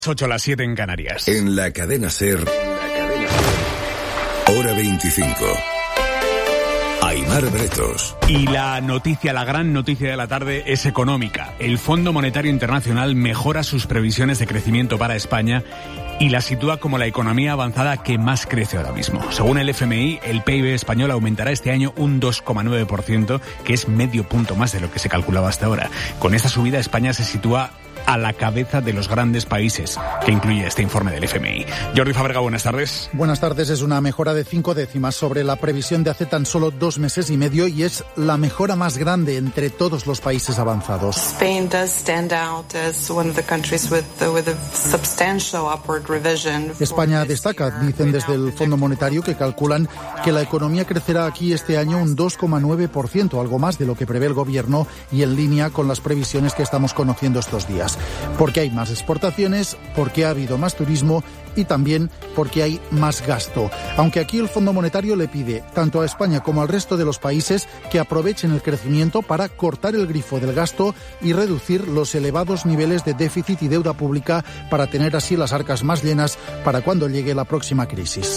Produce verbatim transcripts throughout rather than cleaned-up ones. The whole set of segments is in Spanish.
ocho a las siete en Canarias. En la cadena SER, hora veinticinco. Aimar Bretos. Y la noticia, la gran noticia de la tarde es económica. El Fondo Monetario Internacional mejora sus previsiones de crecimiento para España y la sitúa como la economía avanzada que más crece ahora mismo. Según el F M I, el P I B español aumentará este año un dos coma nueve por ciento, que es medio punto más de lo que se calculaba hasta ahora. Con esta subida, España se sitúa a la cabeza de los grandes países que incluye este informe del F M I. Jordi Fábrega, buenas tardes. Buenas tardes. Es una mejora de cinco décimas sobre la previsión de hace tan solo dos meses y medio y es la mejora más grande entre todos los países avanzados. Spain does stand out as one of the countries with, with a substantial upward revision. España destaca, dicen desde el Fondo Monetario, que calculan que la economía crecerá aquí este año un dos coma nueve por ciento, algo más de lo que prevé el gobierno y en línea con las previsiones que estamos conociendo estos días. Porque hay más exportaciones, porque ha habido más turismo y también porque hay más gasto. Aunque aquí el Fondo Monetario le pide tanto a España como al resto de los países que aprovechen el crecimiento para cortar el grifo del gasto y reducir los elevados niveles de déficit y deuda pública para tener así las arcas más llenas para cuando llegue la próxima crisis.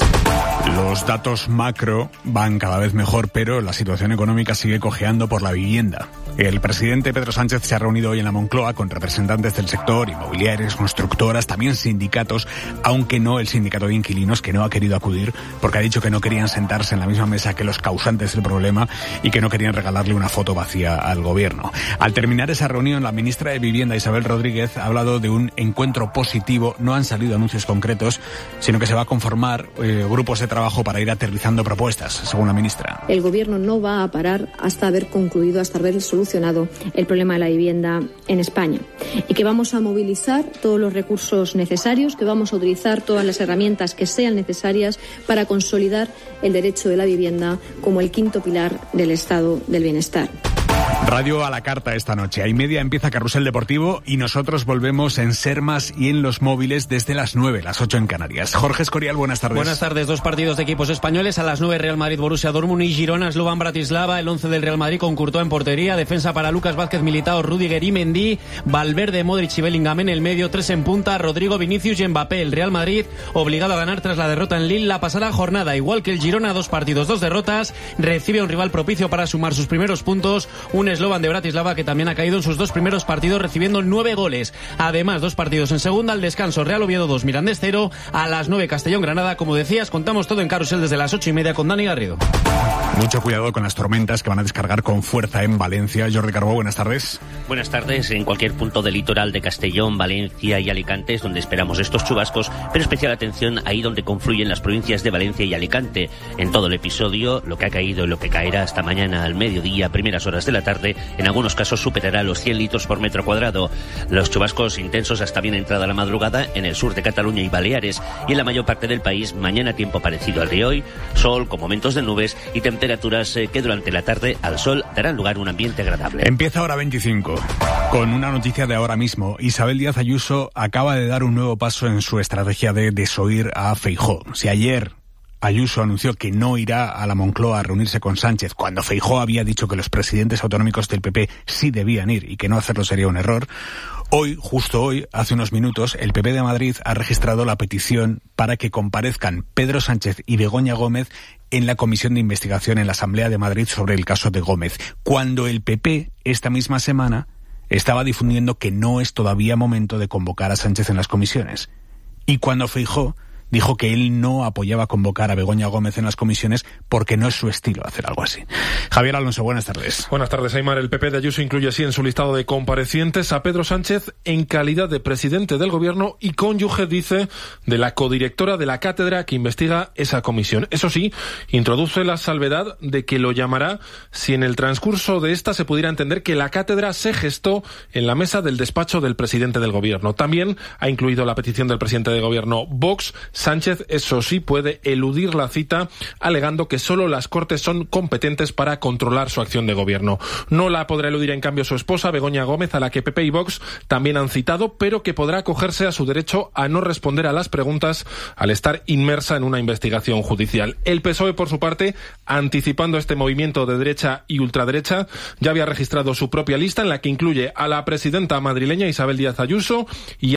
Los datos macro van cada vez mejor, pero la situación económica sigue cojeando por la vivienda. El presidente Pedro Sánchez se ha reunido hoy en la Moncloa con representantes del sector, inmobiliarias, constructoras, también sindicatos, aunque no el sindicato de inquilinos, que no ha querido acudir porque ha dicho que no querían sentarse en la misma mesa que los causantes del problema y que no querían regalarle una foto vacía al gobierno. Al terminar esa reunión, la ministra de Vivienda, Isabel Rodríguez, ha hablado de un encuentro positivo. No han salido anuncios concretos, sino que se va a conformar eh, grupos de trabajo para ir aterrizando propuestas, según la ministra. El gobierno no va a parar hasta haber concluido, hasta haber solucionado el problema de la vivienda en España. Y que vamos a movilizar todos los recursos necesarios, que vamos a utilizar todas las herramientas que sean necesarias para consolidar el derecho de la vivienda como el quinto pilar del estado del bienestar. Radio a la carta esta noche. A y media empieza Carrusel Deportivo y nosotros volvemos en Ser Más y en los móviles desde las nueve, las ocho en Canarias. Jorge Escorial, buenas tardes. Buenas tardes. Dos partidos de equipos españoles. A las nueve, Real Madrid, Borussia Dortmund y Girona, Slovan Bratislava. El once del Real Madrid con Courtois en portería. Defensa para Lucas Vázquez, Militao, Rüdiger y Mendy. Valverde, Modric y Bellingham en el medio. Tres en punta, Rodrigo, Vinicius y Mbappé. El Real Madrid obligado a ganar tras la derrota en Lille la pasada jornada. Igual que el Girona, dos partidos, dos derrotas. Recibe a un rival propicio para sumar sus primeros puntos. Un Slovan de Bratislava que también ha caído en sus dos primeros partidos recibiendo nueve goles. Además, dos partidos en segunda, al descanso Real Oviedo dos, Mirandés cero, a las nueve Castellón Granada. Como decías, contamos todo en Carrusel desde las ocho y media con Dani Garrido. Mucho cuidado con las tormentas que van a descargar con fuerza en Valencia. Jordi Carbó, buenas tardes. Buenas tardes. En cualquier punto del litoral de Castellón, Valencia y Alicante es donde esperamos estos chubascos, pero especial atención ahí donde confluyen las provincias de Valencia y Alicante. En todo el episodio, lo que ha caído y lo que caerá hasta mañana al mediodía, primeras horas de la tarde, en algunos casos superará los cien litros por metro cuadrado. Los chubascos intensos hasta bien entrada la madrugada en el sur de Cataluña y Baleares, y en la mayor parte del país mañana tiempo parecido al de hoy, sol con momentos de nubes y temperaturas eh, que durante la tarde al sol darán lugar a un ambiente agradable. Empieza hora veinticinco con una noticia de ahora mismo. Isabel Díaz Ayuso acaba de dar un nuevo paso en su estrategia de desoír a Feijóo. Si ayer Ayuso anunció que no irá a la Moncloa a reunirse con Sánchez cuando Feijóo había dicho que los presidentes autonómicos del P P sí debían ir y que no hacerlo sería un error, hoy, justo hoy, hace unos minutos, el P P de Madrid ha registrado la petición para que comparezcan Pedro Sánchez y Begoña Gómez en la comisión de investigación en la Asamblea de Madrid sobre el caso de Gómez, cuando el P P esta misma semana estaba difundiendo que no es todavía momento de convocar a Sánchez en las comisiones. Y cuando Feijóo dijo que él no apoyaba convocar a Begoña Gómez en las comisiones porque no es su estilo hacer algo así. Javier Alonso, buenas tardes. Buenas tardes, Aimar. El P P de Ayuso incluye así en su listado de comparecientes a Pedro Sánchez en calidad de presidente del gobierno y cónyuge, dice, de la codirectora de la cátedra que investiga esa comisión. Eso sí, introduce la salvedad de que lo llamará si en el transcurso de esta se pudiera entender que la cátedra se gestó en la mesa del despacho del presidente del gobierno. También ha incluido la petición del presidente del gobierno Vox. Sánchez, eso sí, puede eludir la cita alegando que solo las Cortes son competentes para controlar su acción de gobierno. No la podrá eludir, en cambio, su esposa, Begoña Gómez, a la que P P y Vox también han citado, pero que podrá acogerse a su derecho a no responder a las preguntas al estar inmersa en una investigación judicial. El P S O E, por su parte, anticipando este movimiento de derecha y ultraderecha, ya había registrado su propia lista en la que incluye a la presidenta madrileña Isabel Díaz Ayuso y